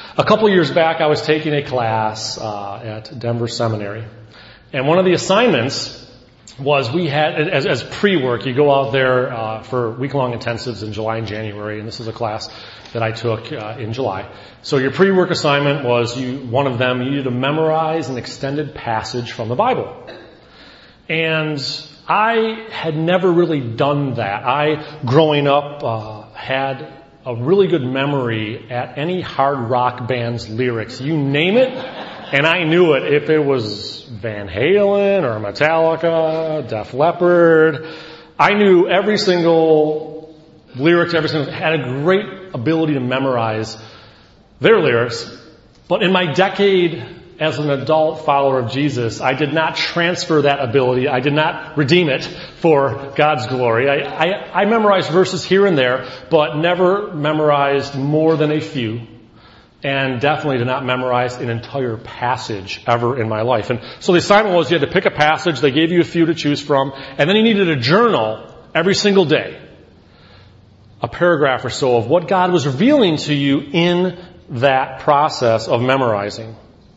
A couple years back, I was taking a class at Denver Seminary. And one of the assignments was we had, as pre-work, you go out there for week-long intensives in July and January, and this is a class that I took in July. So your pre-work assignment was one of them, you needed to memorize an extended passage from the Bible. And I had never really done that. I, growing up, had a really good memory at any hard rock band's lyrics. You name it, and I knew it. If it was Van Halen or Metallica, Def Leppard, I knew every single lyrics, had a great ability to memorize their lyrics. But in my decade as an adult follower of Jesus, I did not transfer that ability. I did not redeem it for God's glory. I memorized verses here and there, but never memorized more than a few. And definitely did not memorize an entire passage ever in my life. And so the assignment was you had to pick a passage. They gave you a few to choose from. And then you needed a journal every single day. A paragraph or so of what God was revealing to you in that process of memorizing.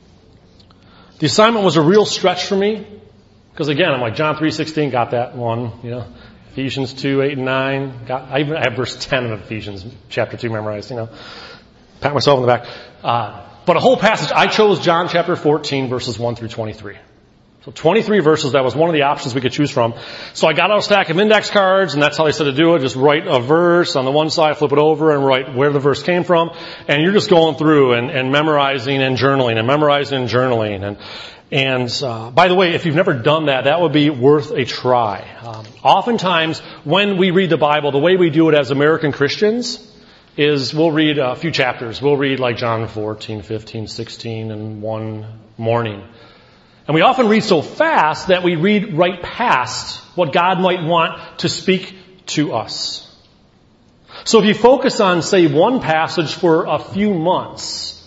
The assignment was a real stretch for me. Because again, I'm like, John 3:16, got that one, Ephesians 2, 8 and 9. I even have verse 10 of Ephesians chapter 2 memorized, Pat myself on the back. But a whole passage, I chose John chapter 14, verses 1 through 23. So 23 verses, that was one of the options we could choose from. So I got out a stack of index cards, and that's how they said to do it. Just write a verse on the one side, flip it over, and write where the verse came from. And you're just going through and memorizing and journaling, and memorizing and journaling. And by the way, if you've never done that, that would be worth a try. Oftentimes, when we read the Bible, the way we do it as American Christians is we'll read a few chapters. We'll read like John 14, 15, 16 in one morning. And we often read so fast that we read right past what God might want to speak to us. So if you focus on, say, one passage for a few months,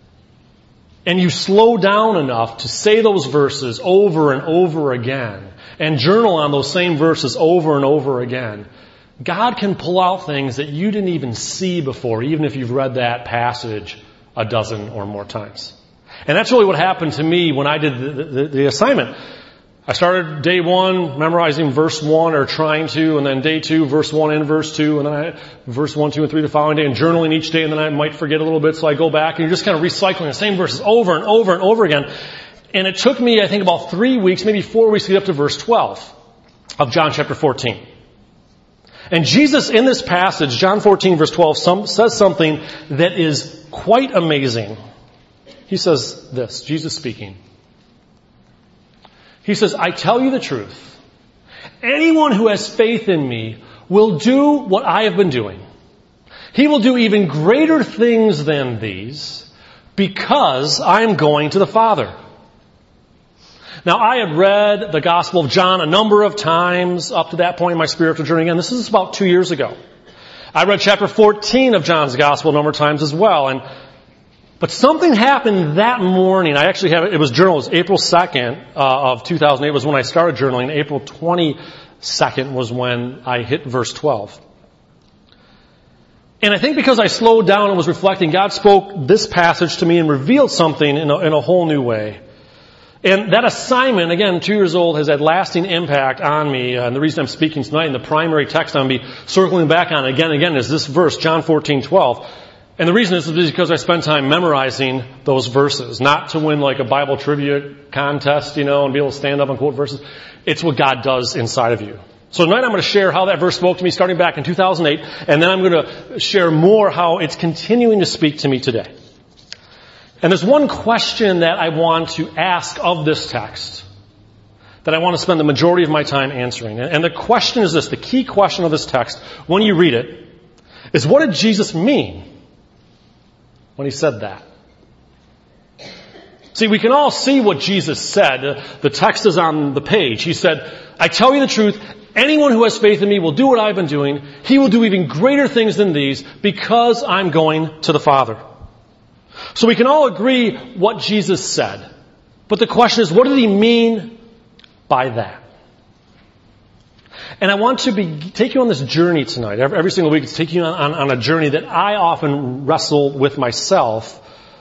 and you slow down enough to say those verses over and over again, and journal on those same verses over and over again, God can pull out things that you didn't even see before, even if you've read that passage a dozen or more times. And that's really what happened to me when I did the assignment. I started day 1 memorizing verse 1 or trying to, and then day 2, verse 1 and verse 2, and then verse 1, 2, and 3 the following day, and journaling each day, and then I might forget a little bit, so I go back, and you're just kind of recycling the same verses over and over and over again. And it took me, I think, about 3 weeks, maybe 4 weeks to get up to verse 12 of John chapter 14. And Jesus in this passage, John 14 verse 12, says something that is quite amazing. He says this, Jesus speaking. He says, I tell you the truth. Anyone who has faith in me will do what I have been doing. He will do even greater things than these because I am going to the Father. Now, I had read the Gospel of John a number of times up to that point in my spiritual journey. Again, this is about 2 years ago. I read chapter 14 of John's Gospel a number of times as well. But something happened that morning. I actually have it was journal. It was April 2nd of 2008 was when I started journaling. April 22nd was when I hit verse 12. And I think because I slowed down and was reflecting, God spoke this passage to me and revealed something in a whole new way. And that assignment, again, 2 years old, has had lasting impact on me. And the reason I'm speaking tonight, and the primary text I'm going to be circling back on again and again, is this verse, John 14:12. And the reason is because I spend time memorizing those verses. Not to win like a Bible trivia contest, and be able to stand up and quote verses. It's what God does inside of you. So tonight I'm going to share how that verse spoke to me starting back in 2008. And then I'm going to share more how it's continuing to speak to me today. And there's one question that I want to ask of this text that I want to spend the majority of my time answering. And the question is this, the key question of this text, when you read it, is what did Jesus mean when he said that? See, we can all see what Jesus said. The text is on the page. He said, I tell you the truth, anyone who has faith in me will do what I've been doing. He will do even greater things than these because I'm going to the Father. So we can all agree what Jesus said. But the question is, what did he mean by that? And I want to take you on this journey tonight. Every single week it's taking you on a journey that I often wrestle with myself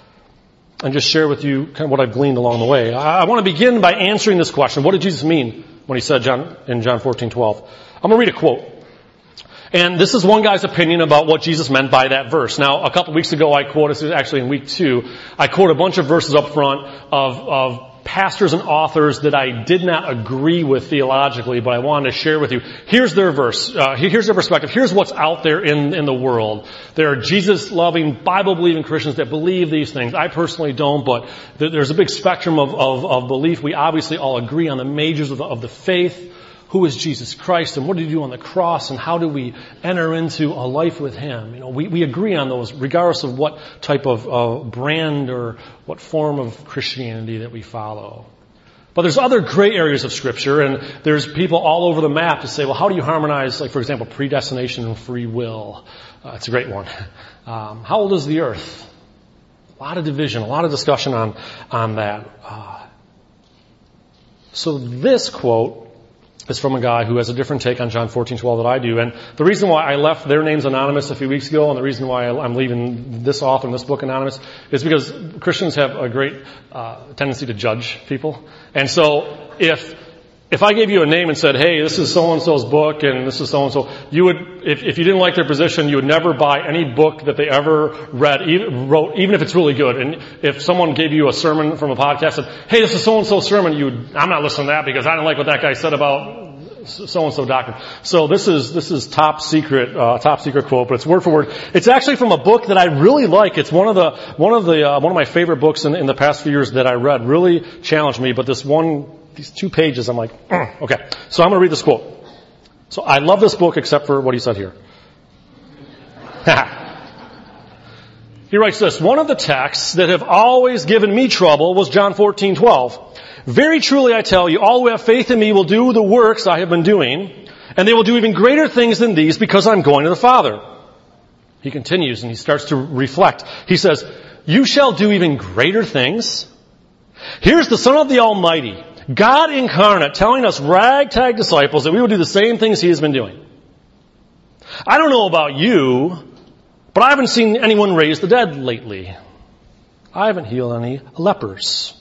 and just share with you kind of what I've gleaned along the way. I want to begin by answering this question. What did Jesus mean when he said in John 14:12? I'm going to read a quote. And this is one guy's opinion about what Jesus meant by that verse. Now, a couple weeks ago, I quoted, this was actually in week 2, I quoted a bunch of verses up front of pastors and authors that I did not agree with theologically, but I wanted to share with you. Here's their verse. Here's their perspective. Here's what's out there in the world. There are Jesus-loving, Bible-believing Christians that believe these things. I personally don't, but there's a big spectrum of belief. We obviously all agree on the majors of the faith. Who is Jesus Christ, and what did he do on the cross, and how do we enter into a life with him? We agree on those regardless of what type of brand or what form of Christianity that we follow. But there's other gray areas of Scripture, and there's people all over the map to say, well, how do you harmonize, like, for example, predestination and free will? It's a great one. How old is the earth? A lot of division, a lot of discussion on that. So this quote is from a guy who has a different take on John 14:12 than I do. And the reason why I left their names anonymous a few weeks ago, and the reason why I'm leaving this author and this book anonymous, is because Christians have a great tendency to judge people. And so if I gave you a name and said, hey, this is so-and-so's book and this is so-and-so, you would, if you didn't like their position, you would never buy any book that they ever wrote, even if it's really good. And if someone gave you a sermon from a podcast and said, hey, this is so-and-so's sermon, I'm not listening to that because I didn't like what that guy said about so-and-so doctrine. So this is top secret quote, but it's word for word. It's actually from a book that I really like. It's one of my favorite books in the past few years that I read. Really challenged me, but these 2 pages, I'm like, okay. So I'm going to read this quote. So I love this book except for what he said here. He writes this, one of the texts that have always given me trouble was John 14:12. Very truly I tell you, all who have faith in me will do the works I have been doing, and they will do even greater things than these because I'm going to the Father. He continues and he starts to reflect. He says, you shall do even greater things. Here's the Son of the Almighty, God incarnate, telling us ragtag disciples that we will do the same things he has been doing. I don't know about you, but I haven't seen anyone raise the dead lately. I haven't healed any lepers.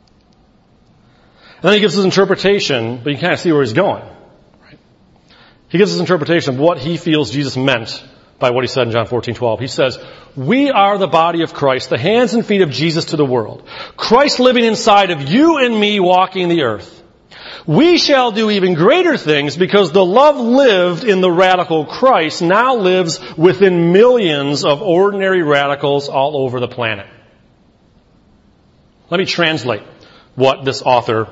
And then he gives his interpretation, but you kind of see where he's going. Right? He gives his interpretation of what he feels Jesus meant by what he said in John 14:12. He says, we are the body of Christ, the hands and feet of Jesus to the world. Christ living inside of you and me walking the earth. We shall do even greater things because the love lived in the radical Christ now lives within millions of ordinary radicals all over the planet. Let me translate what this author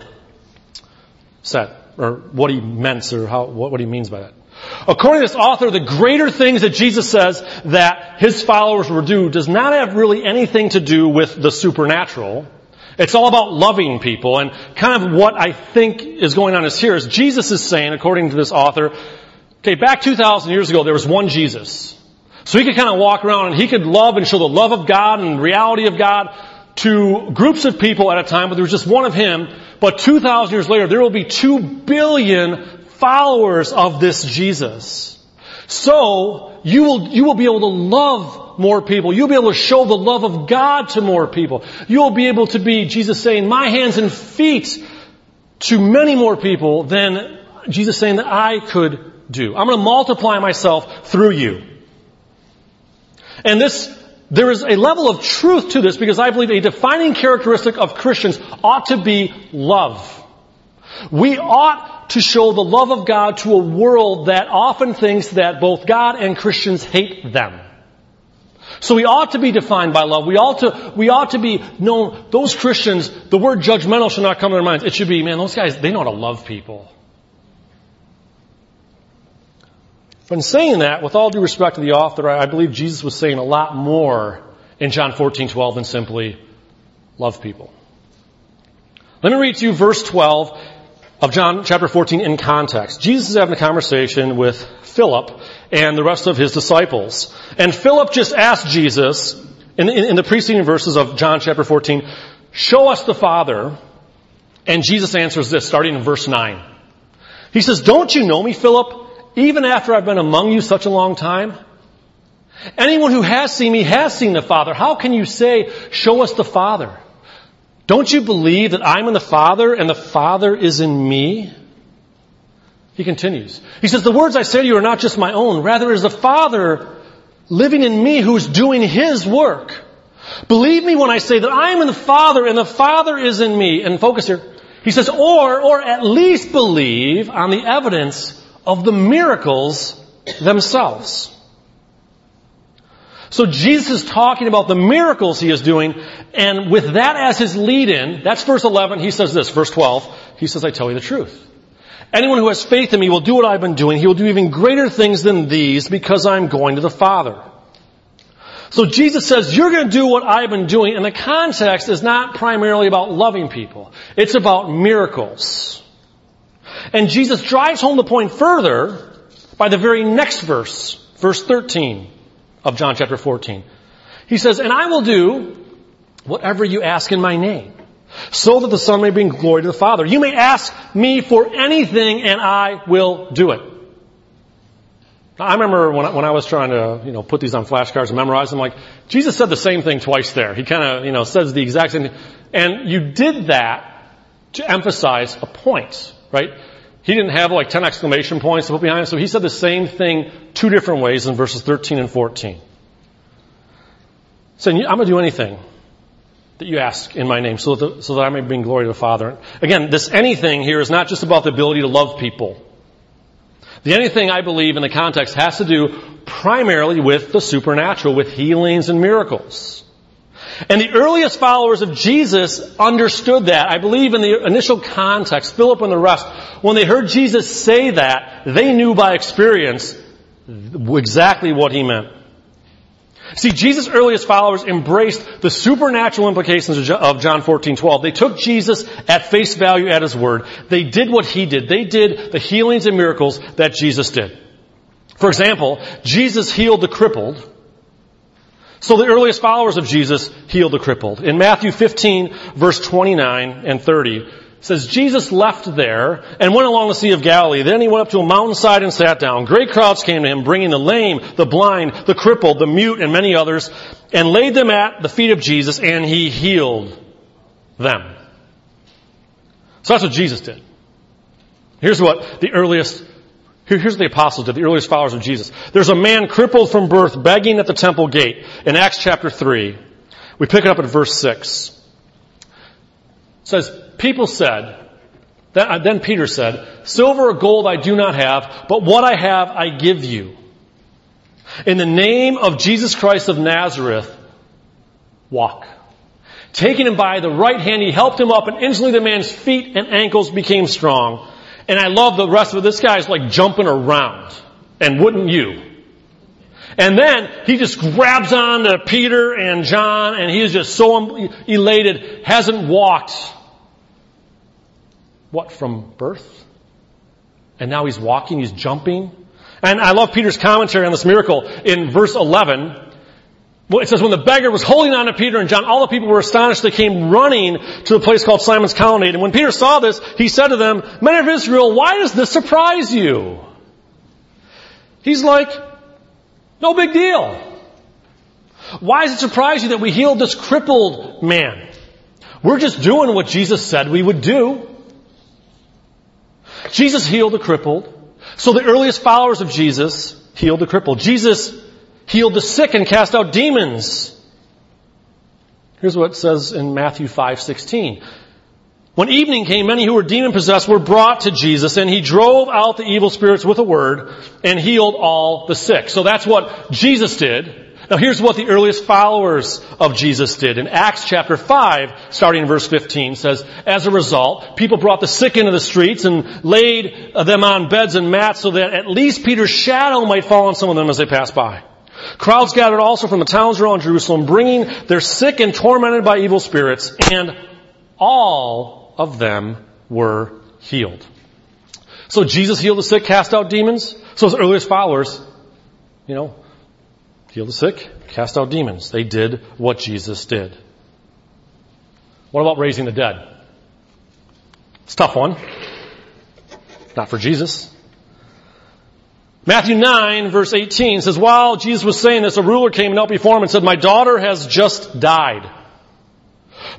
said, or what he meant, or what he means by that. According to this author, the greater things that Jesus says that his followers will do does not have really anything to do with the supernatural. It's all about loving people. And kind of what I think is going on here is Jesus is saying, according to this author, okay, back 2,000 years ago, there was one Jesus. So he could kind of walk around and he could love and show the love of God and reality of God to groups of people at a time, but there was just one of him. But 2,000 years later, there will be 2 billion followers of this Jesus. So you will be able to love more people. You'll be able to show the love of God to more people. You'll be able to be, Jesus saying, my hands and feet to many more people than Jesus saying that I could do. I'm going to multiply myself through you. And there is a level of truth to this because I believe a defining characteristic of Christians ought to be love. We ought to show the love of God to a world that often thinks that both God and Christians hate them. So we ought to be defined by love. We ought to be known, those Christians, the word judgmental should not come to their minds. It should be, man, those guys, they know how to love people. But in saying that, with all due respect to the author, I believe Jesus was saying a lot more in John 14:12 than simply love people. Let me read to you verse 12 of John chapter 14 in context. Jesus is having a conversation with Philip and the rest of his disciples. And Philip just asked Jesus, in the preceding verses of John chapter 14, show us the Father. And Jesus answers this, starting in verse 9. He says, don't you know me, Philip, even after I've been among you such a long time? Anyone who has seen me has seen the Father. How can you say, show us the Father? Don't you believe that I'm in the Father and the Father is in me? He continues. He says, the words I say to you are not just my own. Rather, it is the Father living in me who is doing His work. Believe me when I say that I am in the Father and the Father is in me. And focus here. He says, or at least believe on the evidence of the miracles themselves. So Jesus is talking about the miracles He is doing, and with that as His lead-in, that's verse 11, He says this, verse 12, He says, I tell you the truth. Anyone who has faith in me will do what I've been doing. He will do even greater things than these because I'm going to the Father. So Jesus says, you're going to do what I've been doing, and the context is not primarily about loving people. It's about miracles. And Jesus drives home the point further by the very next verse, verse 13 of John chapter 14. He says, and I will do whatever you ask in my name, so that the Son may bring glory to the Father. You may ask me for anything, and I will do it. I remember when I was trying to, put these on flashcards and memorize them, Jesus said the same thing twice there. He kind of, says the exact same thing. And you did that to emphasize a point, right? He didn't have 10 exclamation points to put behind it, so he said the same thing 2 different ways in verses 13 and 14. Saying, I'm going to do anything that you ask in my name so that I may bring glory to the Father. Again, this anything here is not just about the ability to love people. The anything, I believe, in the context has to do primarily with the supernatural, with healings and miracles. And the earliest followers of Jesus understood that. I believe in the initial context, Philip and the rest, when they heard Jesus say that, they knew by experience exactly what He meant. See, Jesus' earliest followers embraced the supernatural implications of John 14:12. They took Jesus at face value at His word. They did what He did. They did the healings and miracles that Jesus did. For example, Jesus healed the crippled. So the earliest followers of Jesus healed the crippled. In Matthew 15, verse 29 and 30, it says, Jesus left there and went along the Sea of Galilee. Then He went up to a mountainside and sat down. Great crowds came to Him, bringing the lame, the blind, the crippled, the mute, and many others, and laid them at the feet of Jesus, and He healed them. So that's what Jesus did. Here's what the apostles did, the earliest followers of Jesus. There's a man crippled from birth begging at the temple gate in Acts chapter 3. We pick it up at verse 6. It says, then Peter said, silver or gold I do not have, but what I have I give you. In the name of Jesus Christ of Nazareth, walk. Taking him by the right hand, he helped him up, and instantly the man's feet and ankles became strong. And I love the rest of it. This guy's jumping around. And wouldn't you? And then he just grabs on to Peter and John, and he is just so elated, hasn't walked, from birth? And now he's walking, he's jumping. And I love Peter's commentary on this miracle in verse 11. It says, when the beggar was holding on to Peter and John, all the people were astonished. They came running to a place called Simon's Colonnade. And when Peter saw this, he said to them, men of Israel, why does this surprise you? He's like, no big deal. Why does it surprise you that we healed this crippled man? We're just doing what Jesus said we would do. Jesus healed the crippled. So the earliest followers of Jesus healed the crippled. Jesus healed the sick and cast out demons. Here's what it says in Matthew 5:16. When evening came, many who were demon-possessed were brought to Jesus, and He drove out the evil spirits with a word and healed all the sick. So that's what Jesus did. Now here's what the earliest followers of Jesus did. In Acts chapter 5, starting in verse 15, says, as a result, people brought the sick into the streets and laid them on beds and mats so that at least Peter's shadow might fall on some of them as they passed by. Crowds gathered also from the towns around Jerusalem, bringing their sick and tormented by evil spirits, and all of them were healed. So Jesus healed the sick, cast out demons. So his earliest followers, healed the sick, cast out demons. They did what Jesus did. What about raising the dead? It's a tough one. Not for Jesus. Matthew 9, verse 18 says, while Jesus was saying this, a ruler came and knelt before him and said, my daughter has just died.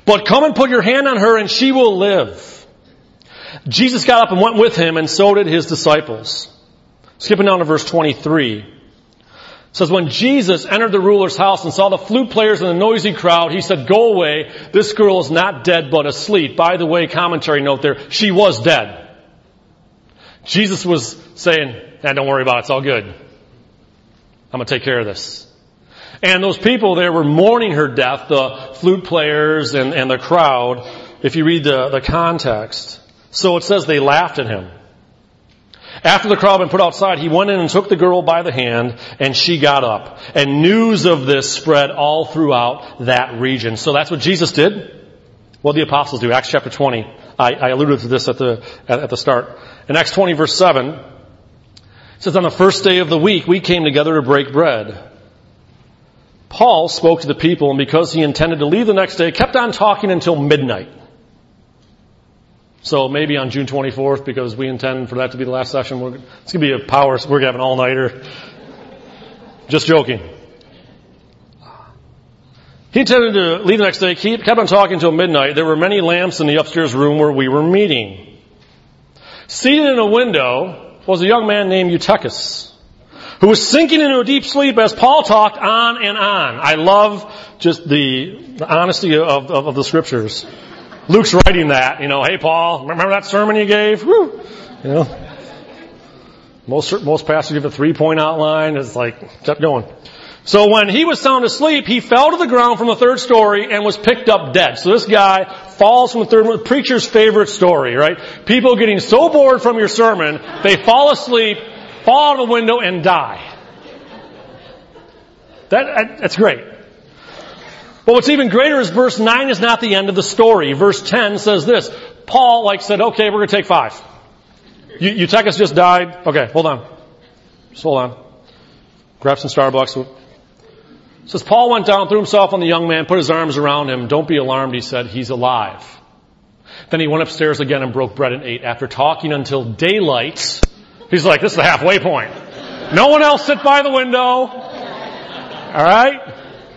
But come and put your hand on her and she will live. Jesus got up and went with him, and so did his disciples. Skipping down to verse 23. It says, when Jesus entered the ruler's house and saw the flute players and the noisy crowd, he said, go away. This girl is not dead but asleep. By the way, commentary note there, she was dead. Jesus was saying, don't worry about it. It's all good. I'm going to take care of this. And those people there were mourning her death, the flute players and the crowd, if you read the context. So it says they laughed at him. After the crowd had been put outside, he went in and took the girl by the hand, and she got up. And news of this spread all throughout that region. So that's what Jesus did. What did the apostles do? Acts chapter 20. I alluded to this at the start. In Acts 20 verse 7, it says, on the first day of the week, we came together to break bread. Paul spoke to the people, and because he intended to leave the next day, kept on talking until midnight. So maybe on June 24th, because we intend for that to be the last session, it's going to be a power, we're going to have an all-nighter. Just joking. He intended to leave the next day, kept on talking until midnight. There were many lamps in the upstairs room where we were meeting. Seated in a window was a young man named Eutychus, who was sinking into a deep sleep as Paul talked on and on. I love just the honesty of the scriptures. Luke's writing that, hey Paul, remember that sermon you gave? Woo! Most pastors give a 3-point outline. It's like, kept going. So when he was sound asleep, he fell to the ground from the third story and was picked up dead. So this guy falls from the third, preacher's favorite story, right? People getting so bored from your sermon, they fall asleep, fall out of the window, and die. That's great. But what's even greater is verse 9 is not the end of the story. Verse 10 says this. Paul said, okay, we're going to take 5. Eutychus just died. Okay, hold on. Just hold on. Grab some Starbucks. It says, Paul went down, threw himself on the young man, put his arms around him. Don't be alarmed, he said. He's alive. Then he went upstairs again and broke bread and ate. After talking until daylight, he's like, this is the halfway point. No one else sit by the window. All right?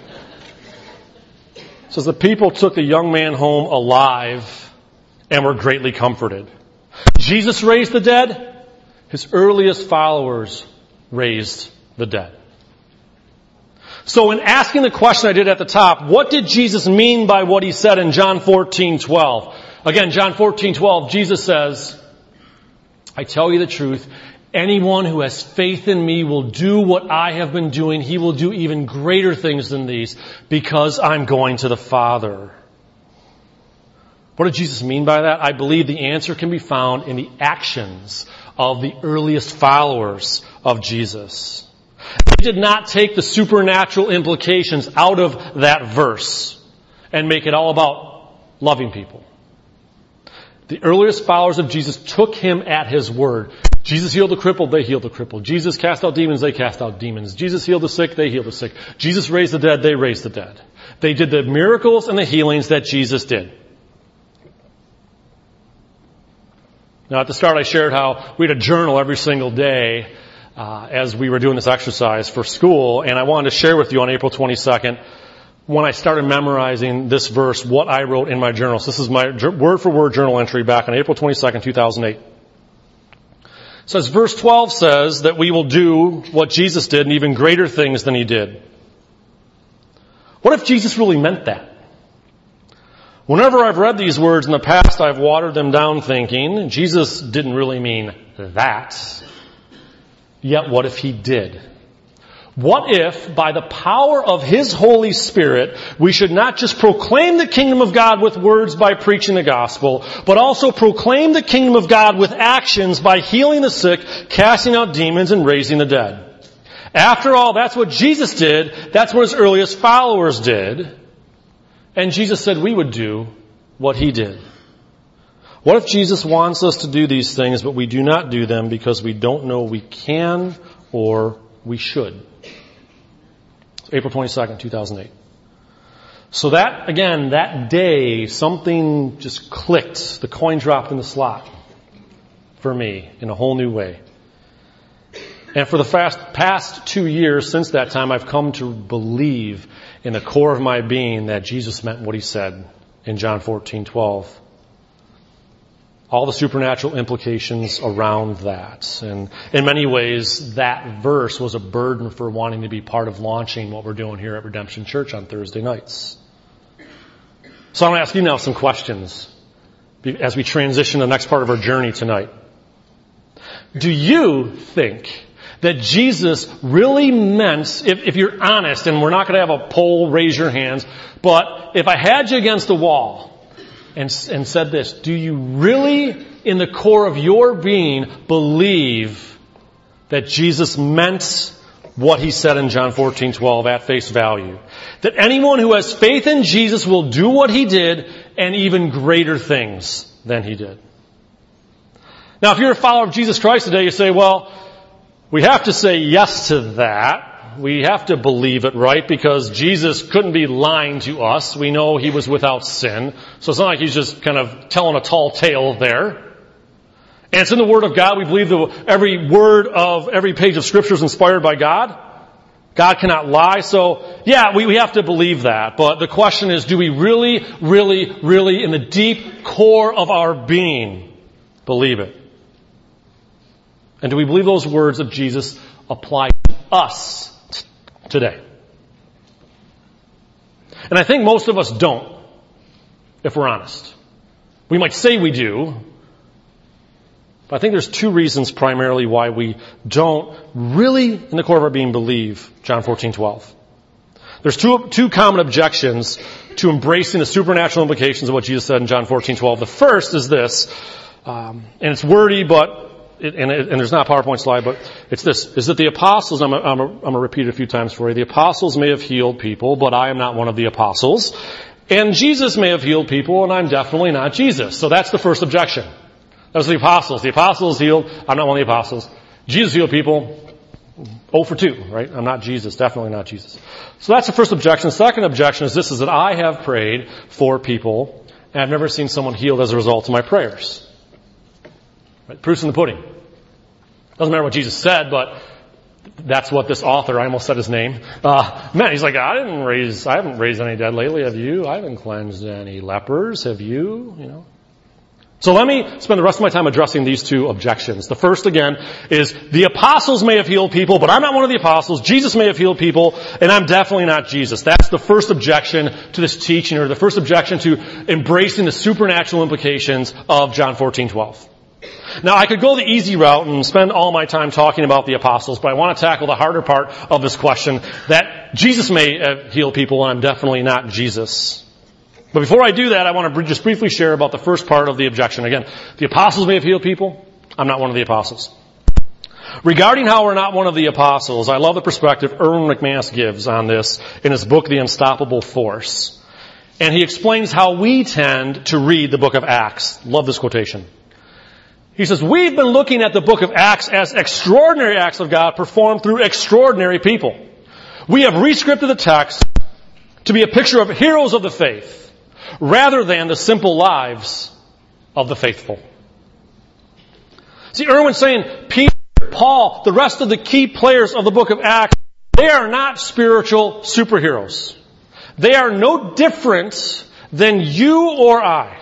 It says the people took the young man home alive and were greatly comforted. Jesus raised the dead. His earliest followers raised the dead. So in asking the question I did at the top, what did Jesus mean by what he said in John 14:12? Again, John 14:12, Jesus says, I tell you the truth, anyone who has faith in me will do what I have been doing. He will do even greater things than these because I'm going to the Father. What did Jesus mean by that? I believe the answer can be found in the actions of the earliest followers of Jesus. They did not take the supernatural implications out of that verse and make it all about loving people. The earliest followers of Jesus took him at his word. Jesus healed the crippled, they healed the crippled. Jesus cast out demons, they cast out demons. Jesus healed the sick, they healed the sick. Jesus raised the dead, they raised the dead. They did the miracles and the healings that Jesus did. Now at the start I shared how we had a journal every single day as we were doing this exercise for school, and I wanted to share with you on April 22nd when I started memorizing this verse, what I wrote in my journal. So this is my word-for-word journal entry back on April 22nd, 2008. It says, verse 12 says that we will do what Jesus did and even greater things than he did. What if Jesus really meant that? Whenever I've read these words in the past, I've watered them down thinking, Jesus didn't really mean that. Yet what if he did? What if, by the power of his Holy Spirit, we should not just proclaim the kingdom of God with words by preaching the gospel, but also proclaim the kingdom of God with actions by healing the sick, casting out demons, and raising the dead? After all, that's what Jesus did. That's what his earliest followers did. And Jesus said we would do what he did. What if Jesus wants us to do these things, but we do not do them because we don't know we can or we should? April 22nd, 2008. So that, again, that day, something just clicked. The coin dropped in the slot for me in a whole new way. And for the past 2 years since that time, I've come to believe in the core of my being that Jesus meant what he said in John 14:12. All the supernatural implications around that. And in many ways, that verse was a burden for wanting to be part of launching what we're doing here at Redemption Church on Thursday nights. So I'm going to ask you now some questions as we transition to the next part of our journey tonight. Do you think that Jesus really meant, if you're honest, and we're not going to have a poll, raise your hands, but if I had you against the wall and said this, do you really, in the core of your being, believe that Jesus meant what he said in John 14:12 at face value? That anyone who has faith in Jesus will do what he did and even greater things than he did. Now, if you're a follower of Jesus Christ today, you say, well, we have to say yes to that. We have to believe it, right? Because Jesus couldn't be lying to us. We know he was without sin. So it's not like he's just kind of telling a tall tale there. And it's in the Word of God. We believe that every word of every page of Scripture is inspired by God. God cannot lie. So, yeah, we have to believe that. But the question is, do we really, really, really, in the deep core of our being, believe it? And do we believe those words of Jesus apply to us today? And I think most of us don't, if we're honest. We might say we do, but I think there's two reasons primarily why we don't really, in the core of our being, believe John 14:12. There's two common objections to embracing the supernatural implications of what Jesus said in John 14:12. The first is this, and it's wordy, but and there's not a PowerPoint slide, but it's this, is that the apostles, I'm going to repeat it a few times for you, the apostles may have healed people, but I am not one of the apostles. And Jesus may have healed people, and I'm definitely not Jesus. So that's the first objection. That was the apostles. The apostles healed, I'm not one of the apostles. Jesus healed people, 0 for 2, right? I'm not Jesus, definitely not Jesus. So that's the first objection. The second objection is this, is that I have prayed for people, and I've never seen someone healed as a result of my prayers. Right? Proof's in the pudding. Doesn't matter what Jesus said, but that's what this author, I almost said his name, meant. He's like, I haven't raised any dead lately, have you? I haven't cleansed any lepers, have you? You know. So let me spend the rest of my time addressing these two objections. The first, again, is the apostles may have healed people, but I'm not one of the apostles. Jesus may have healed people, and I'm definitely not Jesus. That's the first objection to this teaching, or the first objection to embracing the supernatural implications of John 14:12. Now, I could go the easy route and spend all my time talking about the apostles, but I want to tackle the harder part of this question, that Jesus may have healed people, and I'm definitely not Jesus. But before I do that, I want to just briefly share about the first part of the objection. Again, the apostles may have healed people. I'm not one of the apostles. Regarding how we're not one of the apostles, I love the perspective Erwin McManus gives on this in his book, The Unstoppable Force. And he explains how we tend to read the book of Acts. Love this quotation. He says, we've been looking at the book of Acts as extraordinary acts of God performed through extraordinary people. We have rescripted the text to be a picture of heroes of the faith, rather than the simple lives of the faithful. See, Erwin's saying, Peter, Paul, the rest of the key players of the book of Acts, they are not spiritual superheroes. They are no different than you or I.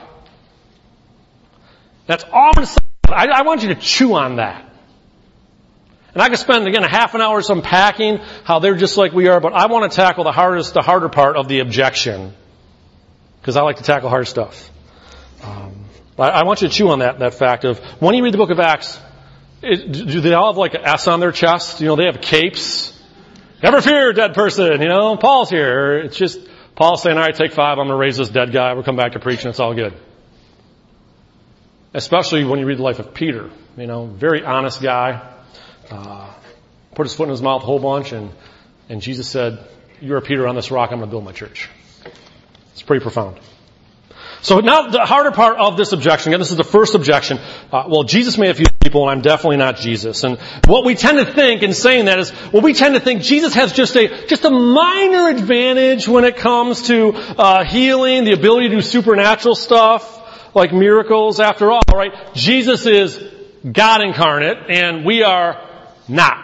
That's all I'm going to say. I want you to chew on that. And I could spend, again, a half an hour unpacking how they're just like we are, but I want to tackle the harder part of the objection. Because I like to tackle hard stuff. I want you to chew on that fact of, when you read the book of Acts, do they all have like an S on their chest? You know, they have capes. Never fear, dead person. You know, Paul's here. It's just Paul saying, all right, take 5. I'm going to raise this dead guy. We'll come back to preaching. It's all good. Especially when you read the life of Peter. You know, very honest guy. Put his foot in his mouth a whole bunch. And Jesus said, you're a Peter, on this rock I'm going to build my church. It's pretty profound. So now the harder part of this objection, again, this is the first objection. Well, Jesus may have healed people, and I'm definitely not Jesus. And what we tend to think in saying that is, well, we tend to think Jesus has just a minor advantage when it comes to healing, the ability to do supernatural stuff, like miracles. After all, right? Jesus is God incarnate, and we are not.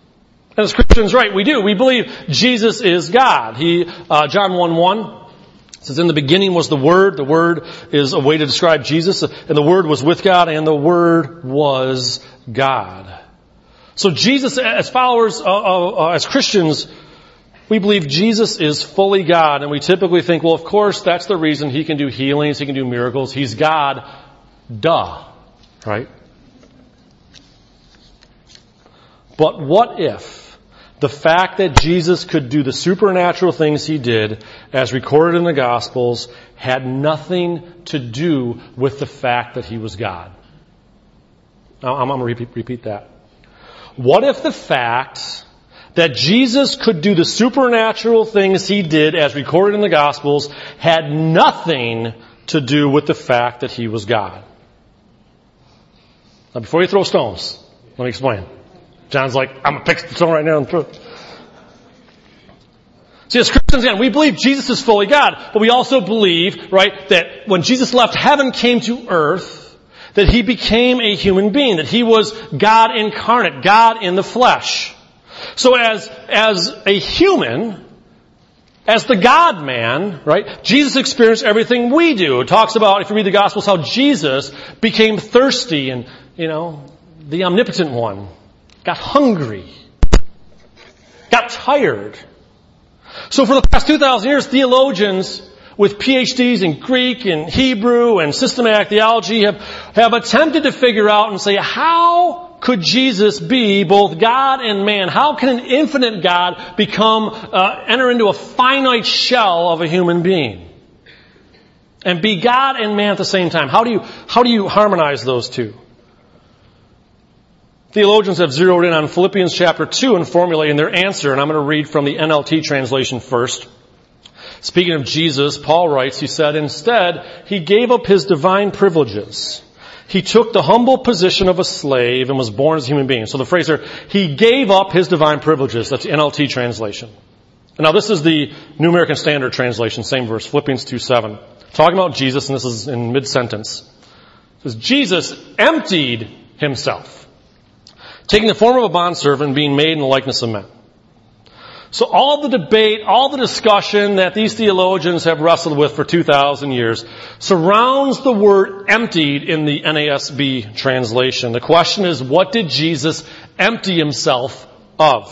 As Christians, right, we do. We believe Jesus is God. John 1:1 It says, in the beginning was the Word. The Word is a way to describe Jesus. And the Word was with God, and the Word was God. So Jesus, as followers, as Christians, we believe Jesus is fully God. And we typically think, well, of course, that's the reason He can do healings, He can do miracles. He's God. Duh. Right? But what if the fact that Jesus could do the supernatural things He did, as recorded in the Gospels, had nothing to do with the fact that He was God? Now, I'm going to repeat that. What if the fact that Jesus could do the supernatural things He did, as recorded in the Gospels, had nothing to do with the fact that He was God? Now, before you throw stones, let me explain. John's like, I'm going to pick the stone right now and throw it. See, as Christians, again, we believe Jesus is fully God, but we also believe, right, that when Jesus left heaven, came to earth, that He became a human being, that He was God incarnate, God in the flesh. So as a human, as the God-man, right, Jesus experienced everything we do. It talks about, if you read the Gospels, how Jesus became thirsty and, the omnipotent one got hungry, got tired. So for the past 2,000 years, theologians with PhDs in Greek and Hebrew and systematic theology have attempted to figure out and say, how could Jesus be both God and man? How can an infinite God enter into a finite shell of a human being and be God and man at the same time? How do you harmonize those two? Theologians have zeroed in on Philippians chapter 2 and formulating their answer, and I'm going to read from the NLT translation first. Speaking of Jesus, Paul writes, he said, instead, He gave up His divine privileges. He took the humble position of a slave and was born as a human being. So the phrase here, He gave up His divine privileges. That's the NLT translation. And now this is the New American Standard translation, same verse, Philippians 2:7. Talking about Jesus, and this is in mid-sentence. It says, Jesus emptied Himself, taking the form of a bondservant and being made in the likeness of men. So all the debate, all the discussion that these theologians have wrestled with for 2,000 years surrounds the word emptied in the NASB translation. The question is, what did Jesus empty Himself of?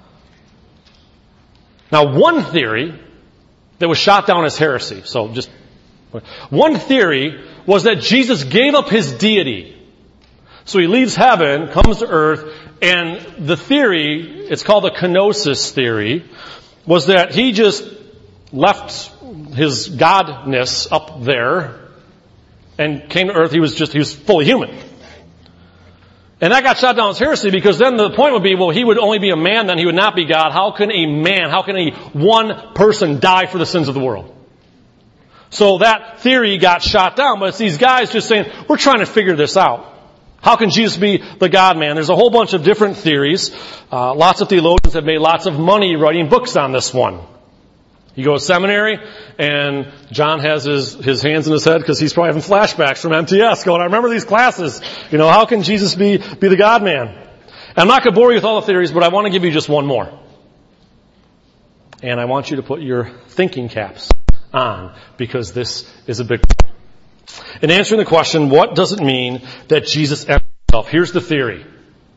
Now, one theory that was shot down as heresy, one theory was that Jesus gave up His deity. So He leaves heaven, comes to earth, and the theory, it's called the kenosis theory, was that He just left His godness up there and came to earth. He was fully human. And that got shot down as heresy because then the point would be, well, He would only be a man, then He would not be God. How can a one person die for the sins of the world? So that theory got shot down, but it's these guys just saying, we're trying to figure this out. How can Jesus be the God-man? There's a whole bunch of different theories. Lots of theologians have made lots of money writing books on this one. You go to seminary, and John has his hands in his head because he's probably having flashbacks from MTS going, I remember these classes. How can Jesus be the God-man? And I'm not going to bore you with all the theories, but I want to give you just one more. And I want you to put your thinking caps on because this is a big one. In answering the question, what does it mean that Jesus emptied Himself? Here's the theory.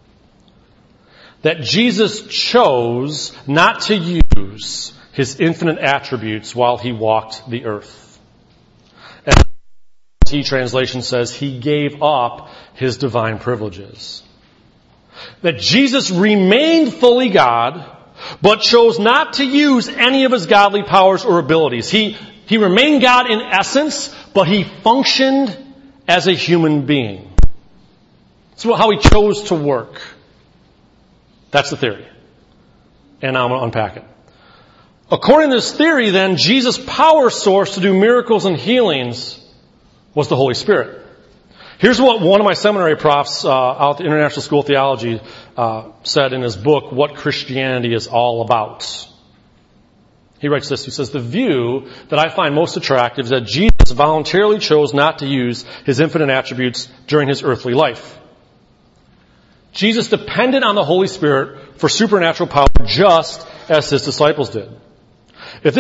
That Jesus chose not to use His infinite attributes while He walked the earth. And the T translation says He gave up His divine privileges. That Jesus remained fully God, but chose not to use any of His godly powers or abilities. He remained God in essence, but He functioned as a human being. That's how He chose to work. That's the theory. And now I'm going to unpack it. According to this theory, then, Jesus' power source to do miracles and healings was the Holy Spirit. Here's what one of my seminary profs out at the International School of Theology said in his book, What Christianity is All About. He writes this, he says, the view that I find most attractive is that Jesus voluntarily chose not to use His infinite attributes during His earthly life. Jesus depended on the Holy Spirit for supernatural power just as His disciples did. If this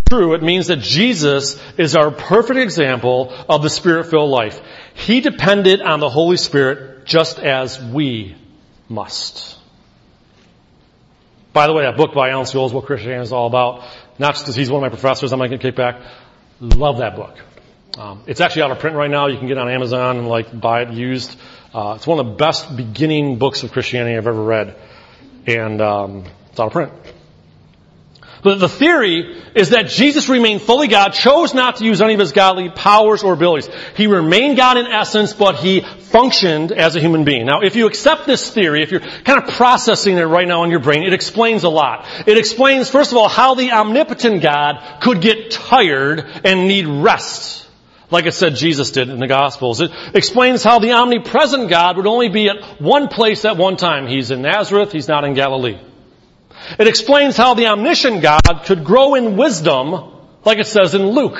true, it means that Jesus is our perfect example of the Spirit-filled life. He depended on the Holy Spirit just as we must. By the way, that book by Alan Scholes, What Christianity is All About, not just because he's one of my professors, I'm not going to kick back. Love that book. It's actually out of print right now. You can get it on Amazon and buy it used. It's one of the best beginning books of Christianity I've ever read. And it's out of print. But the theory is that Jesus remained fully God, chose not to use any of his godly powers or abilities. He remained God in essence, but he functioned as a human being. Now, if you accept this theory, if you're kind of processing it right now in your brain, it explains a lot. It explains, first of all, how the omnipotent God could get tired and need rest, like it said Jesus did in the Gospels. It explains how the omnipresent God would only be at one place at one time. He's in Nazareth, he's not in Galilee. It explains how the omniscient God could grow in wisdom, like it says in Luke.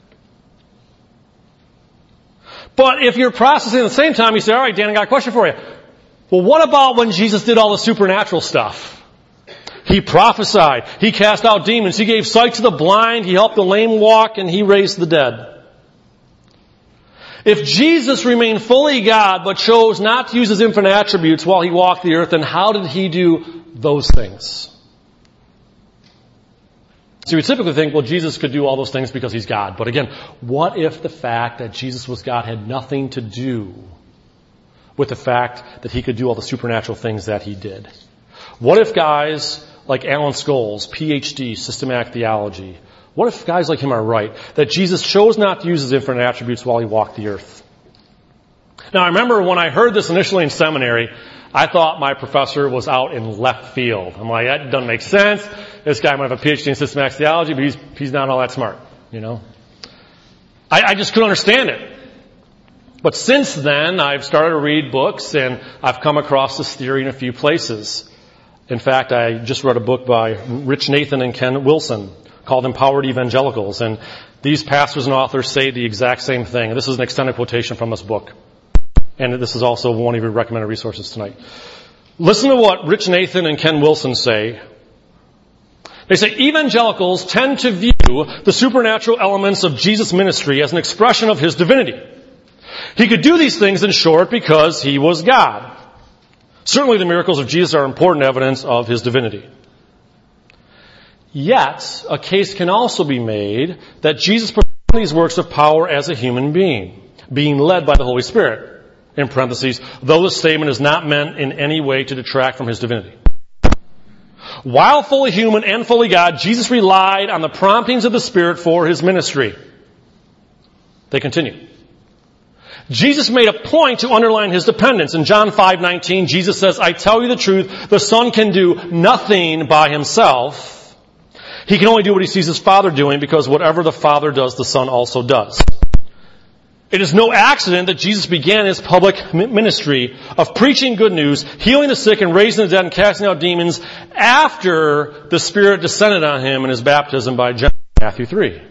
But if you're processing at the same time, you say, all right, Dan, I got a question for you. Well, what about when Jesus did all the supernatural stuff? He prophesied, he cast out demons, he gave sight to the blind, he helped the lame walk, and he raised the dead. If Jesus remained fully God but chose not to use his infinite attributes while he walked the earth, then how did he do those things? So we typically think, well, Jesus could do all those things because he's God. But again, what if the fact that Jesus was God had nothing to do with the fact that he could do all the supernatural things that he did? What if guys like Alan Scholes, PhD, systematic theology, what if guys like him are right, that Jesus chose not to use his infinite attributes while he walked the earth? Now, I remember when I heard this initially in seminary, I thought my professor was out in left field. I'm like, that doesn't make sense. This guy might have a PhD in systematic theology, but he's not all that smart, you know. I just couldn't understand it. But since then, I've started to read books, and I've come across this theory in a few places. In fact, I just read a book by Rich Nathan and Ken Wilson called Empowered Evangelicals, and these pastors and authors say the exact same thing. And this is an extended quotation from this book. And this is also one of your recommended resources tonight. Listen to what Rich Nathan and Ken Wilson say. They say, evangelicals tend to view the supernatural elements of Jesus' ministry as an expression of his divinity. He could do these things, in short, because he was God. Certainly the miracles of Jesus are important evidence of his divinity. Yet, a case can also be made that Jesus performed these works of power as a human being, being led by the Holy Spirit. In parentheses, though the statement is not meant in any way to detract from his divinity. While fully human and fully God, Jesus relied on the promptings of the Spirit for his ministry. They continue. Jesus made a point to underline his dependence. In John 5:19, Jesus says, I tell you the truth, the Son can do nothing by himself. He can only do what he sees his Father doing, because whatever the Father does, the Son also does. It is no accident that Jesus began his public ministry of preaching good news, healing the sick and raising the dead and casting out demons after the Spirit descended on him in his baptism by John, Matthew 3.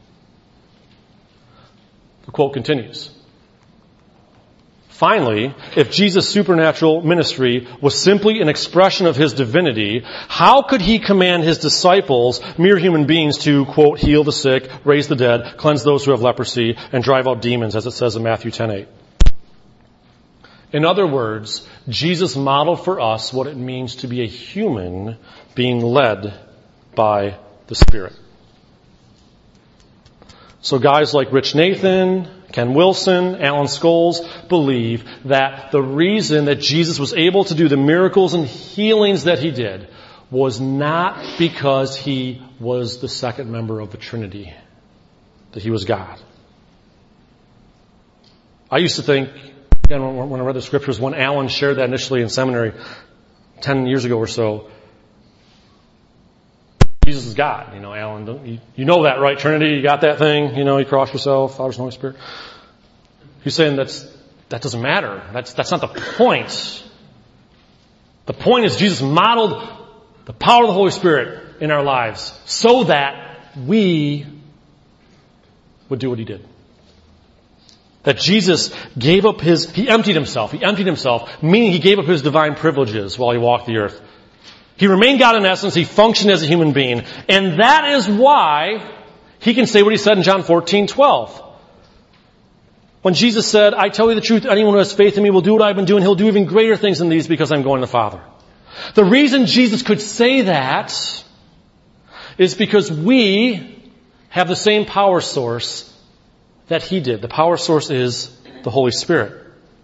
The quote continues. Finally, if Jesus' supernatural ministry was simply an expression of his divinity, how could he command his disciples, mere human beings, to, quote, heal the sick, raise the dead, cleanse those who have leprosy, and drive out demons, as it says in Matthew 10:8? In other words, Jesus modeled for us what it means to be a human being led by the Spirit. So guys like Rich Nathan, Ken Wilson, Alan Scholes believe that the reason that Jesus was able to do the miracles and healings that he did was not because he was the second member of the Trinity, that he was God. I used to think, again, when I read the scriptures, when Alan shared that initially in seminary 10 years ago or so, Jesus is God. You know, Alan, you know that, right? Trinity, you got that thing? You know, you cross yourself, Father, Son, Holy Spirit. He's saying that doesn't matter. That's not the point. The point is Jesus modeled the power of the Holy Spirit in our lives so that we would do what he did. That Jesus gave up he emptied himself. He emptied himself, meaning he gave up his divine privileges while he walked the earth. He remained God in essence. He functioned as a human being. And that is why he can say what he said in John 14:12. When Jesus said, I tell you the truth, anyone who has faith in me will do what I've been doing. He'll do even greater things than these because I'm going to the Father. The reason Jesus could say that is because we have the same power source that he did. The power source is the Holy Spirit.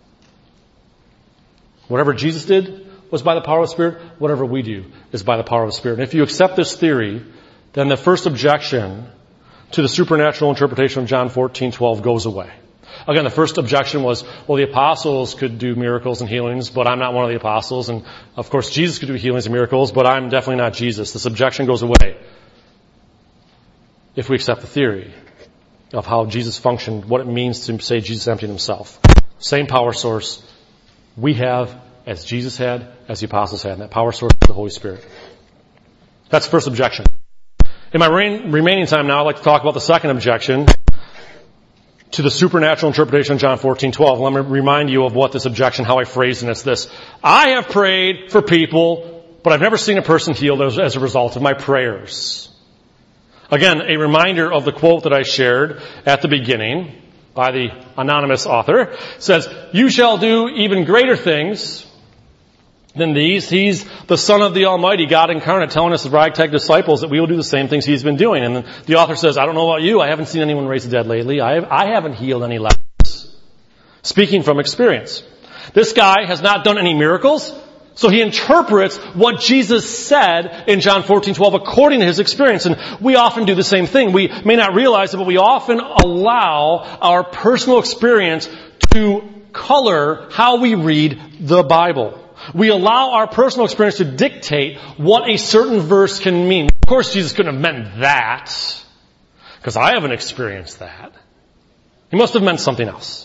Whatever Jesus did was by the power of the Spirit. Whatever we do is by the power of the Spirit. And if you accept this theory, then the first objection to the supernatural interpretation of John 14:12 goes away. Again, the first objection was, well, the apostles could do miracles and healings, but I'm not one of the apostles. And, of course, Jesus could do healings and miracles, but I'm definitely not Jesus. This objection goes away if we accept the theory of how Jesus functioned, what it means to say Jesus emptied himself. Same power source we have as Jesus had, as the apostles had. And that power source is the Holy Spirit. That's the first objection. In my remaining time now, I'd like to talk about the second objection to the supernatural interpretation of John 14:12. Let me remind you of what this objection, how I phrased it. It's this. I have prayed for people, but I've never seen a person healed as a result of my prayers. Again, a reminder of the quote that I shared at the beginning by the anonymous author. It says, you shall do even greater things than these. He's the Son of the Almighty, God incarnate, telling us, the ragtag disciples, that we will do the same things he's been doing. And then the author says, I don't know about you, I haven't seen anyone raise the dead lately. I haven't healed any lepers. Speaking from experience. This guy has not done any miracles, so he interprets what Jesus said in John 14:12 according to his experience. And we often do the same thing. We may not realize it, but we often allow our personal experience to color how we read the Bible. We allow our personal experience to dictate what a certain verse can mean. Of course, Jesus couldn't have meant that, because I haven't experienced that. He must have meant something else.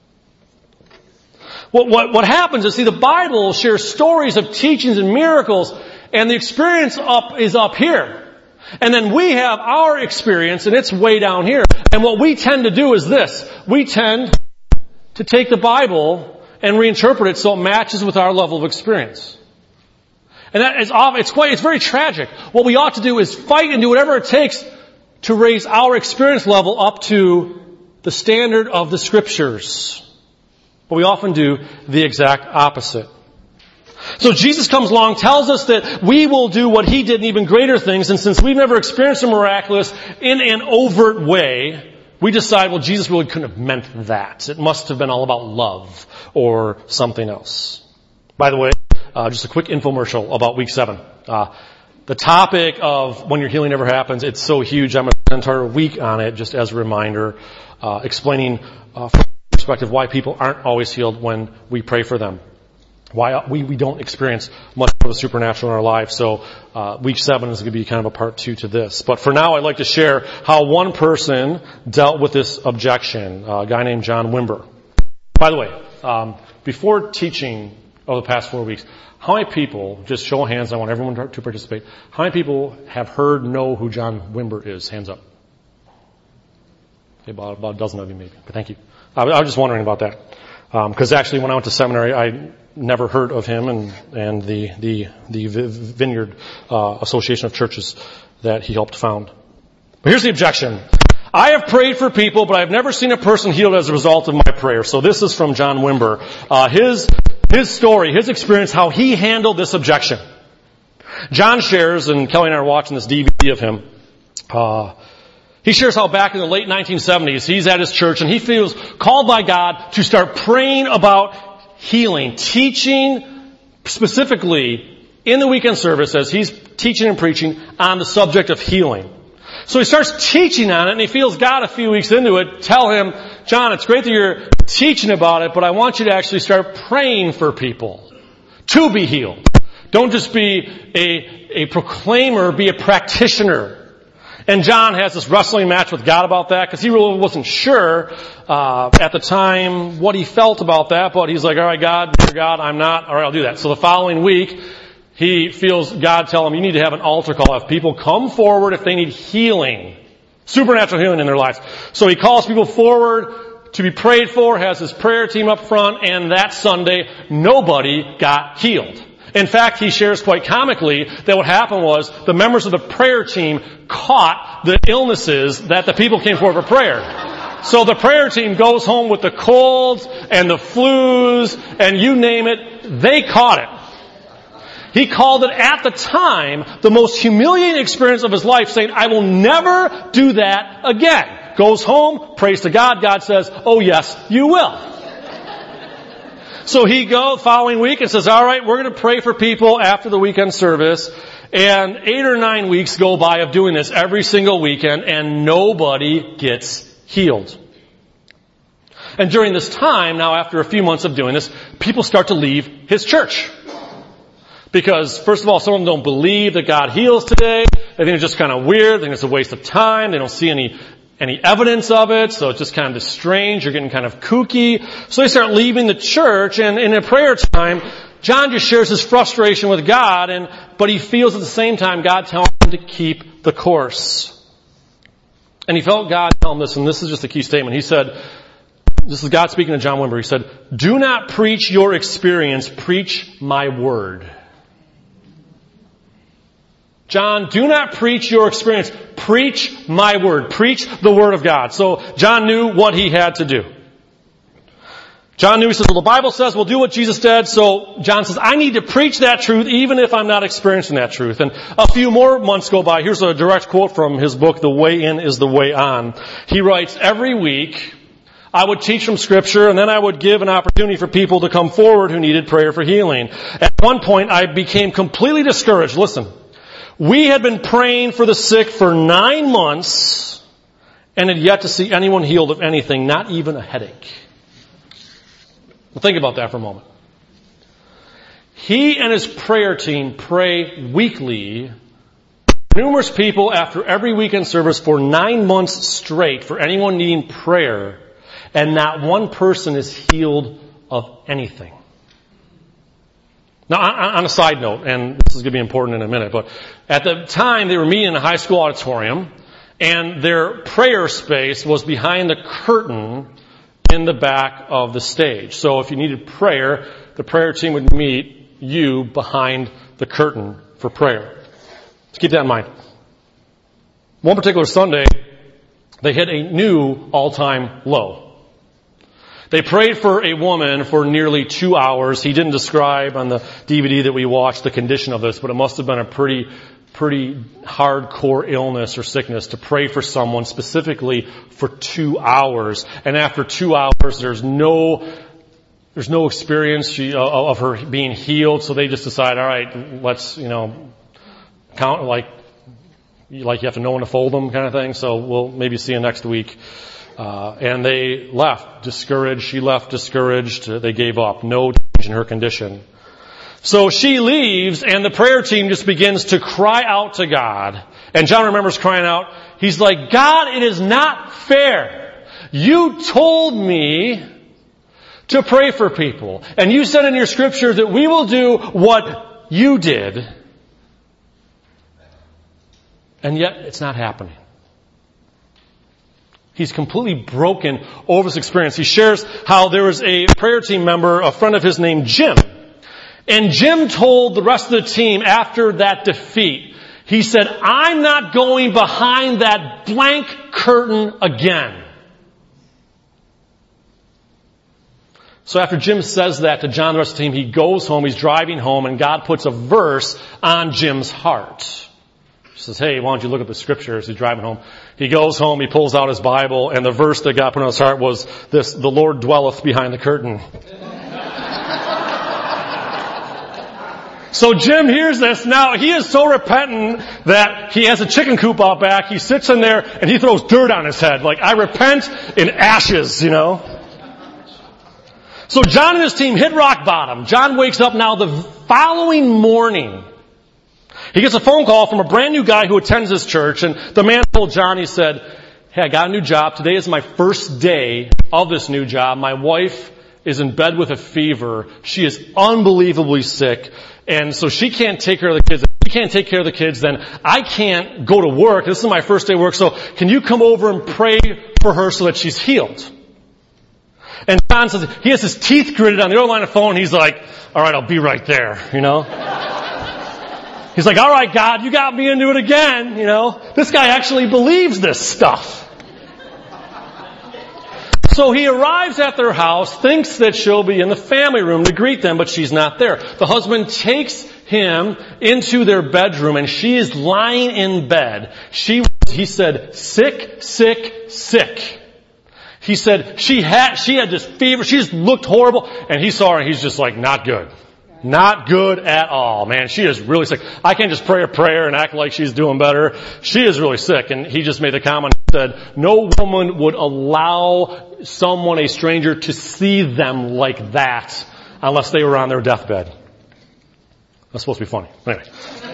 What happens is, see, the Bible shares stories of teachings and miracles, and the experience is up here. And then we have our experience, and it's way down here. And what we tend to do is this. We tend to take the Bible and reinterpret it so it matches with our level of experience. And that is it's very tragic. What we ought to do is fight and do whatever it takes to raise our experience level up to the standard of the Scriptures. But we often do the exact opposite. So Jesus comes along, tells us that we will do what he did and even greater things, and since we've never experienced the miraculous in an overt way, we decide, well, Jesus really couldn't have meant that. It must have been all about love or something else. By the way, just a quick infomercial about week 7. The topic of when your healing never happens, it's so huge. I'm going to spend an entire week on it just as a reminder, explaining from perspective why people aren't always healed when we pray for them. Why we don't experience much of the supernatural in our life. So week 7 is going to be kind of a part 2 to this. But for now, I'd like to share how one person dealt with this objection, a guy named John Wimber. By the way, before teaching over the past 4 weeks, how many people, just show of hands, I want everyone to participate, how many people have know who John Wimber is? Hands up. Okay, about a dozen of you maybe. But thank you. I was just wondering about that. Because actually when I went to seminary, I never heard of him and the Vineyard Association of Churches that he helped found. But here's the objection. I have prayed for people, but I've never seen a person healed as a result of my prayer. So this is from John Wimber. His story, his experience, how he handled this objection. John shares, and Kelly and I are watching this DVD of him, he shares how back in the late 1970s, he's at his church and he feels called by God to start praying about healing, teaching specifically in the weekend service as he's teaching and preaching on the subject of healing. So he starts teaching on it and he feels God a few weeks into it tell him, John, it's great that you're teaching about it, but I want you to actually start praying for people to be healed. Don't just be a proclaimer, be a practitioner. And John has this wrestling match with God about that because he really wasn't sure at the time what he felt about that. But he's like, all right, God, you're God, I'm not. All right, I'll do that. So the following week, he feels God tell him, you need to have an altar call. Have people come forward if they need healing, supernatural healing in their lives. So he calls people forward to be prayed for, has his prayer team up front, and that Sunday, nobody got healed. In fact, he shares quite comically that what happened was the members of the prayer team caught the illnesses that the people came for prayer. So the prayer team goes home with the colds and the flus and you name it, they caught it. He called it at the time the most humiliating experience of his life, saying, I will never do that again. Goes home, prays to God. God says, oh yes, you will. So he goes following week and says, all right, we're going to pray for people after the weekend service. And 8 or 9 weeks go by of doing this every single weekend, and nobody gets healed. And during this time, now after a few months of doing this, people start to leave his church. Because, first of all, some of them don't believe that God heals today. They think it's just kind of weird. They think it's a waste of time. They don't see any evidence of it. So it's just kind of strange. You're getting kind of kooky. So they start leaving the church. And in a prayer time, John just shares his frustration with God. But he feels at the same time God telling him to keep the course. And he felt God tell him this. And this is just a key statement. He said, this is God speaking to John Wimber. He said, do not preach your experience. Preach my word. John, do not preach your experience. Preach my word. Preach the word of God. So John knew what he had to do. John knew, he says, well, the Bible says we'll do what Jesus did. So John says, I need to preach that truth even if I'm not experiencing that truth. And a few more months go by. Here's a direct quote from his book, The Way In is the Way On. He writes, every week I would teach from Scripture, and then I would give an opportunity for people to come forward who needed prayer for healing. At one point, I became completely discouraged. Listen. We had been praying for the sick for 9 months and had yet to see anyone healed of anything, not even a headache. Well, think about that for a moment. He and his prayer team pray weekly, numerous people after every weekend service for 9 months straight for anyone needing prayer, and not one person is healed of anything. Now, on a side note, and this is going to be important in a minute, but at the time they were meeting in a high school auditorium, and their prayer space was behind the curtain in the back of the stage. So if you needed prayer, the prayer team would meet you behind the curtain for prayer. Let's keep that in mind. One particular Sunday, they hit a new all-time low. They prayed for a woman for nearly 2 hours. He didn't describe on the DVD that we watched the condition of this, but it must have been a pretty hardcore illness or sickness to pray for someone specifically for 2 hours. And after 2 hours, there's no experience of her being healed. So they just decide, all right, let's, count like you have to know when to fold them kind of thing. So we'll maybe see you next week. And they left discouraged. She left discouraged. They gave up. No change in her condition. So she leaves, and the prayer team just begins to cry out to God. And John remembers crying out. He's like, God, it is not fair. You told me to pray for people. And you said in your scripture that we will do what you did. And yet it's not happening. He's completely broken over this experience. He shares how there was a prayer team member, a friend of his named Jim. And Jim told the rest of the team after that defeat, he said, I'm not going behind that blank curtain again. So after Jim says that to John and the rest of the team, he goes home, he's driving home, and God puts a verse on Jim's heart. He says, hey, why don't you look at the scriptures? He's driving home. He goes home, he pulls out his Bible, and the verse that God put on his heart was this, the Lord dwelleth behind the curtain. So Jim hears this. Now, he is so repentant that he has a chicken coop out back. He sits in there and he throws dirt on his head. Like, I repent in ashes, So John and his team hit rock bottom. John wakes up now the following morning. He gets a phone call from a brand new guy who attends his church, and the man told John, he said, hey, I got a new job. Today is my first day of this new job. My wife is in bed with a fever. She is unbelievably sick, and so she can't take care of the kids. If she can't take care of the kids, then I can't go to work. This is my first day of work, so can you come over and pray for her so that she's healed? And John says, he has his teeth gritted on the other line of phone, and he's like, all right, I'll be right there, He's like, all right, God, you got me into it again, This guy actually believes this stuff. So he arrives at their house, thinks that she'll be in the family room to greet them, but she's not there. The husband takes him into their bedroom, and she is lying in bed. He said, sick, sick, sick. He said she had this fever. She just looked horrible, and he saw her, and he's just like, not good. Not good at all, man. She is really sick. I can't just pray a prayer and act like she's doing better. She is really sick. And he just made the comment, he said, no woman would allow someone, a stranger, to see them like that unless they were on their deathbed. That's supposed to be funny. Anyway.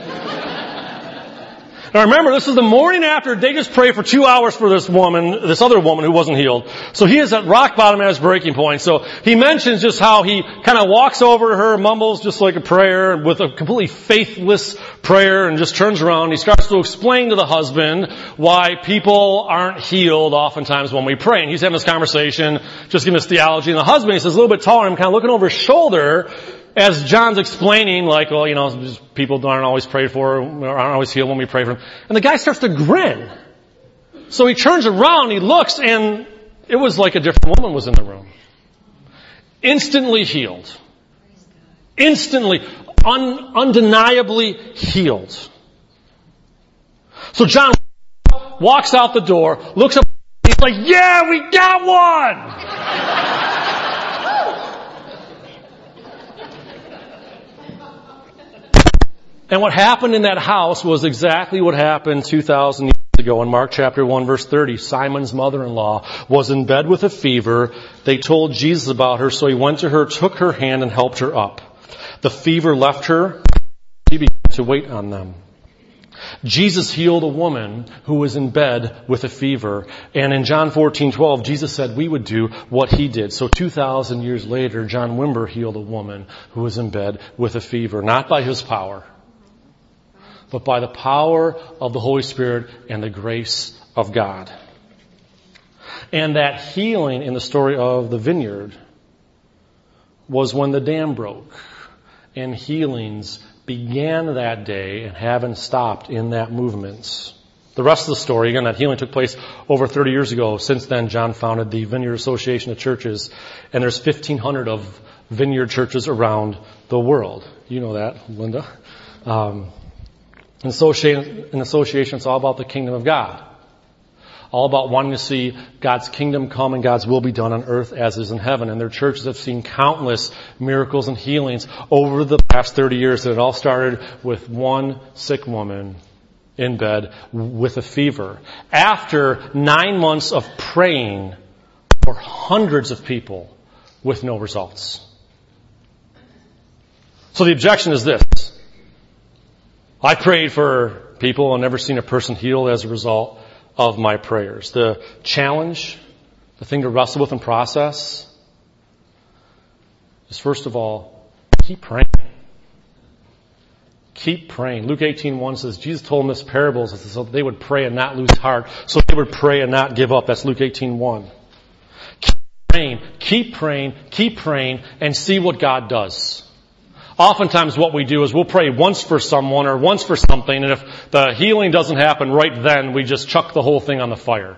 Now remember, this is the morning after they just prayed for 2 hours for this other woman who wasn't healed. So he is at rock bottom at his breaking point. So he mentions just how he kind of walks over to her, mumbles just like a prayer with a completely faithless prayer, and just turns around. He starts to explain to the husband why people aren't healed oftentimes when we pray. And he's having this conversation, just giving this theology. And the husband, he says, a little bit taller, I'm kind of looking over his shoulder, as John's explaining, like, well, people aren't always prayed for, aren't always healed when we pray for them. And the guy starts to grin. So he turns around, he looks, and it was like a different woman was in the room. Instantly healed. Instantly, undeniably healed. So John walks out the door, looks up, he's like, yeah, we got one! And what happened in that house was exactly what happened 2,000 years ago in Mark chapter 1 verse 30. Simon's mother-in-law was in bed with a fever. They told Jesus about her, so he went to her, took her hand, and helped her up. The fever left her. She began to wait on them. Jesus healed a woman who was in bed with a fever. And in John 14:12, Jesus said we would do what he did. So 2,000 years later, John Wimber healed a woman who was in bed with a fever. Not by his power, but by the power of the Holy Spirit and the grace of God. And that healing in the story of the vineyard was when the dam broke. And healings began that day and haven't stopped in that movement. The rest of the story, again, that healing took place over 30 years ago. Since then, John founded the Vineyard Association of Churches, and there's 1,500 of vineyard churches around the world. You know that, Linda. An association, it's all about the kingdom of God. All about wanting to see God's kingdom come and God's will be done on earth as is in heaven. And their churches have seen countless miracles and healings over the past 30 years. And it all started with one sick woman in bed with a fever. After 9 months of praying for hundreds of people with no results. So the objection is this. I prayed for people and never seen a person healed as a result of my prayers. The challenge, the thing to wrestle with and process, is first of all, keep praying. Keep praying. Luke 18:1 says, Jesus told them this parable so that they would pray and not lose heart, so they would pray and not give up. That's Luke 18:1. Keep praying, keep praying, keep praying, and see what God does. Oftentimes what we do is we'll pray once for someone or once for something, and if the healing doesn't happen right then, we just chuck the whole thing on the fire.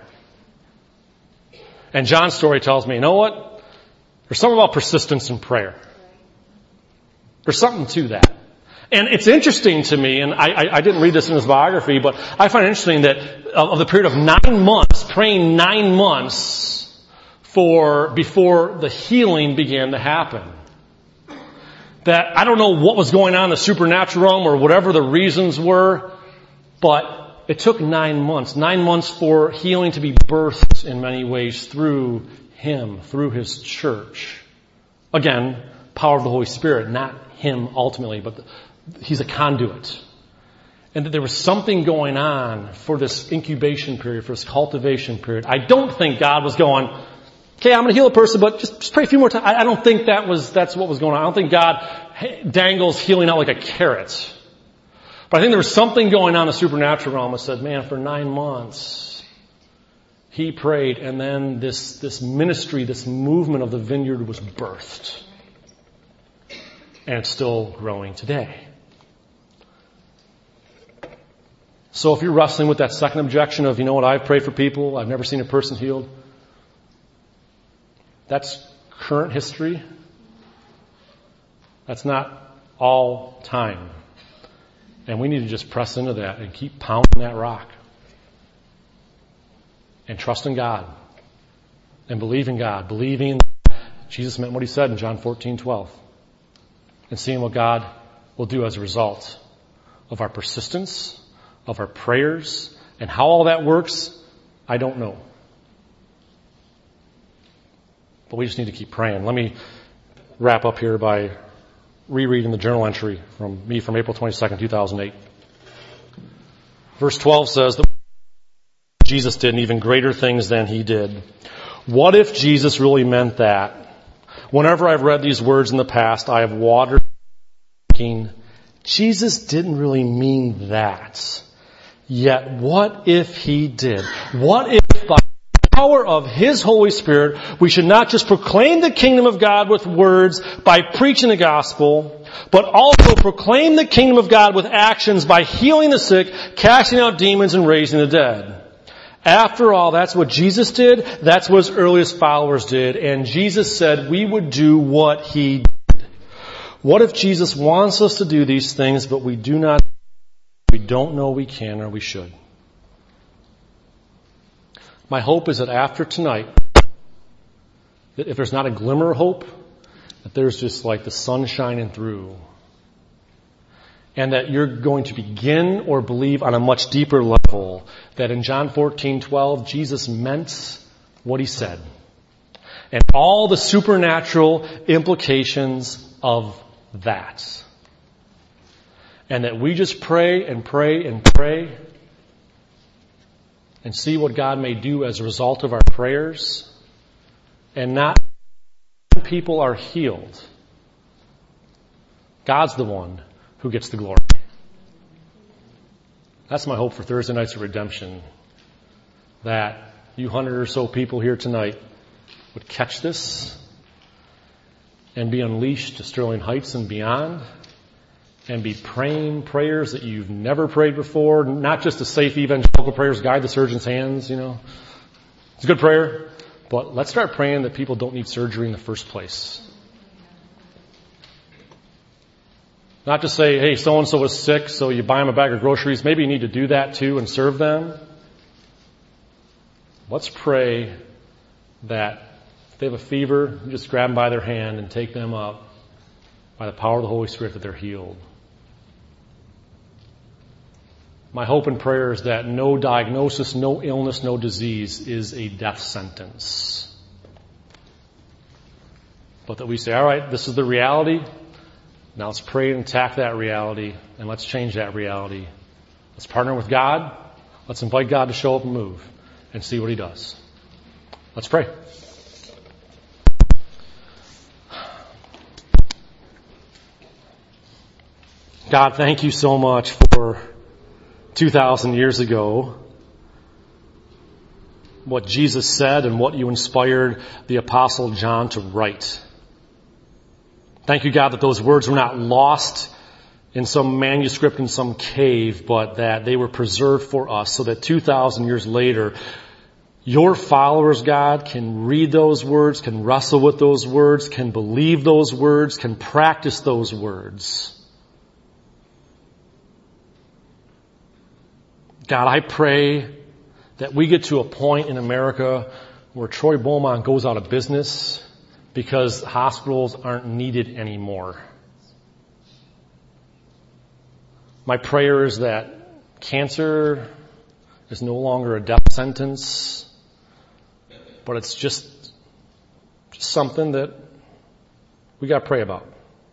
And John's story tells me, you know what? There's something about persistence in prayer. There's something to that. And it's interesting to me, and I didn't read this in his biography, but I find it interesting that of the period of 9 months, praying 9 months before the healing began to happen. That I don't know what was going on in the supernatural realm or whatever the reasons were, but it took 9 months. 9 months for healing to be birthed in many ways through him, through his church. Again, power of the Holy Spirit, not him ultimately, but he's a conduit. And that there was something going on for this incubation period, for this cultivation period. I don't think God was going, okay, I'm going to heal a person, but just pray a few more times. I don't think that's what was going on. I don't think God dangles healing out like a carrot. But I think there was something going on in the supernatural realm that said, man, for 9 months, He prayed, and then this ministry, this movement of the vineyard was birthed. And it's still growing today. So if you're wrestling with that second objection of, I've prayed for people, I've never seen a person healed, that's current history. That's not all time. And we need to just press into that and keep pounding that rock. And trust in God. And believe in God. Believing that Jesus meant what he said in John 14:12. And seeing what God will do as a result of our persistence, of our prayers, and how all that works, I don't know. But we just need to keep praying. Let me wrap up here by rereading the journal entry from April 22nd, 2008. Verse 12 says that Jesus did even greater things than he did. What if Jesus really meant that? Whenever I've read these words in the past, I have watered thinking, Jesus didn't really mean that. Yet what if he did? What if by the power of his Holy Spirit, we should not just proclaim the kingdom of God with words by preaching the gospel, but also proclaim the kingdom of God with actions by healing the sick, casting out demons, and raising the dead? After all, that's what Jesus did. That's what his earliest followers did. And Jesus said we would do what he did. What if Jesus wants us to do these things, but we don't know we can or we should? My hope is that after tonight, that if there's not a glimmer of hope, that there's just like the sun shining through. And that you're going to begin or believe on a much deeper level that in John 14:12, Jesus meant what he said. And all the supernatural implications of that. And that we just pray and pray and pray and see what God may do as a result of our prayers. And not people are healed. God's the one who gets the glory. That's my hope for Thursday nights of redemption. That you 100 or so people here tonight would catch this and be unleashed to Sterling Heights and beyond and be praying prayers that you've never prayed before. Not just the safe evangelical prayers, guide the surgeon's hands, It's a good prayer. But let's start praying that people don't need surgery in the first place. Not to say, hey, so-and-so was sick, so you buy them a bag of groceries. Maybe you need to do that too and serve them. Let's pray that if they have a fever, you just grab them by their hand and take them up by the power of the Holy Spirit that they're healed. My hope and prayer is that no diagnosis, no illness, no disease is a death sentence. But that we say, all right, this is the reality. Now let's pray and attack that reality, and let's change that reality. Let's partner with God. Let's invite God to show up and move and see what he does. Let's pray. God, thank you so much for 2,000 years ago, what Jesus said and what you inspired the Apostle John to write. Thank you, God, that those words were not lost in some manuscript in some cave, but that they were preserved for us so that 2,000 years later, your followers, God, can read those words, can wrestle with those words, can believe those words, can practice those words. God, I pray that we get to a point in America where Troy Beaumont goes out of business because hospitals aren't needed anymore. My prayer is that cancer is no longer a death sentence, but it's just something that we got to pray about.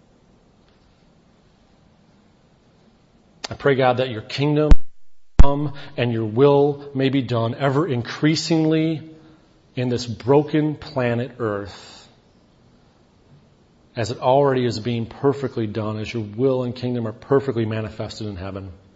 I pray, God, that your kingdom come and your will may be done ever increasingly in this broken planet Earth, as it already is being perfectly done, as your will and kingdom are perfectly manifested in heaven.